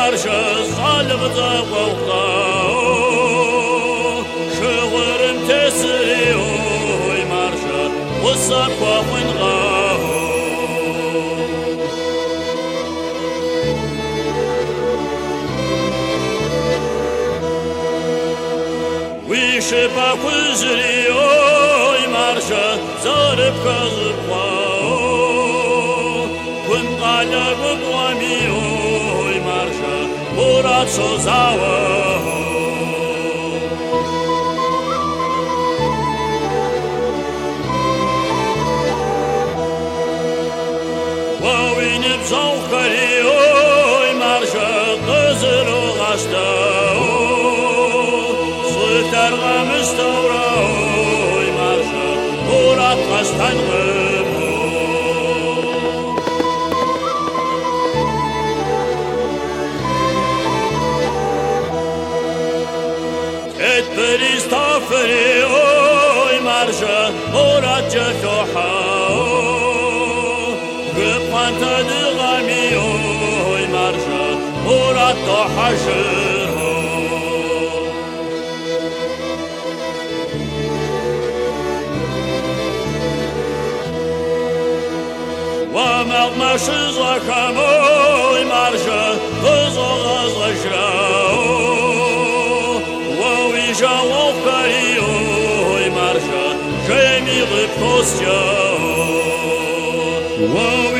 marşa salvda qawqa şığırım tesiri oy marşa qısa qawınğa Wishpa kuzri oy marşa zarıp kazıp kun qalab qami oy marşa urat sozawa Wawinib zawqari oy marşa qızılı qasta Targa müstavra oy marşa urat qastan Estağfiri oy marşa urat cefuha Gıpanta dıgami oy marşa urat tohaşır Mağmaşı zakamoy marşa Kızağız aşrao Vavija vavkariyoy marşa Jemi gıp kostya